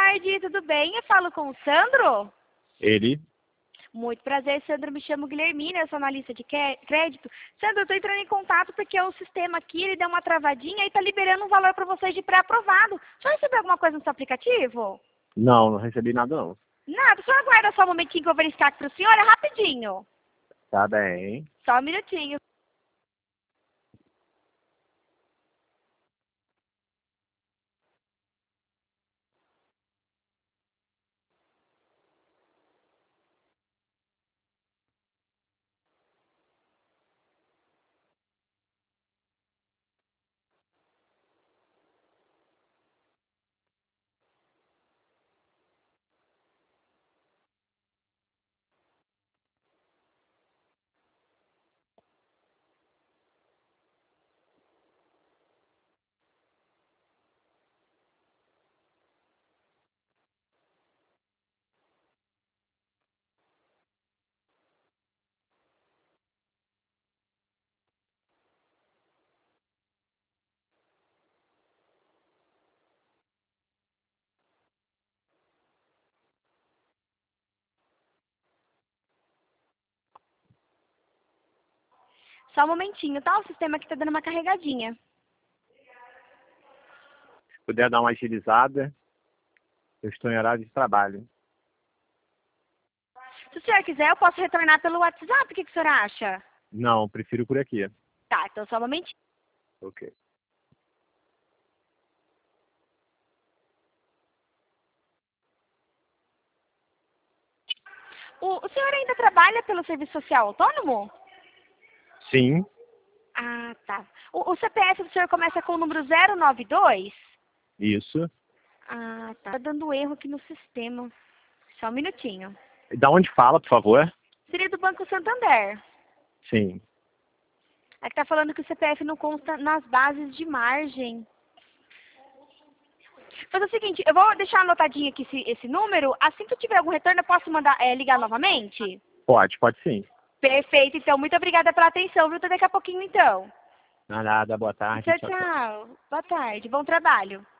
tarde, tudo bem? Eu falo com o Sandro? Ele? Muito prazer, Sandro. Me chamo Guilhermina, eu sou analista de crédito. Sandro, eu estou entrando em contato porque o sistema aqui ele deu uma travadinha e está liberando um valor para vocês de pré-aprovado. Já recebeu alguma coisa no seu aplicativo? Não, não recebi nada não. Nada, só aguarda só um momentinho que eu vou verificar aqui para o senhor, é rapidinho. Tá bem. Só um minutinho. Só um momentinho, tá? O sistema aqui está dando uma carregadinha. Se puder dar uma agilizada, eu estou em horário de trabalho. Se o senhor quiser, eu posso retornar pelo WhatsApp, o que o senhor acha? Não, prefiro por aqui. Tá, então só um momentinho. Ok. O senhor ainda trabalha pelo Serviço Social Autônomo? Sim, Ah, tá. O CPF do senhor começa com o número 092? isso. Ah, tá. Tá dando erro aqui no sistema. Só um minutinho. Da onde fala, por favor? Seria do Banco Santander. Sim. Aqui tá falando que o CPF não consta nas bases de margem. Mas é o seguinte, eu vou deixar anotadinho aqui esse número. Assim que eu tiver algum retorno, eu posso ligar novamente? Pode sim. Perfeito, então. Muito obrigada pela atenção, viu? Até daqui a pouquinho, então. Não é nada, boa tarde. Tchau, Tchau, tchau. tchau. Boa tarde. Bom trabalho.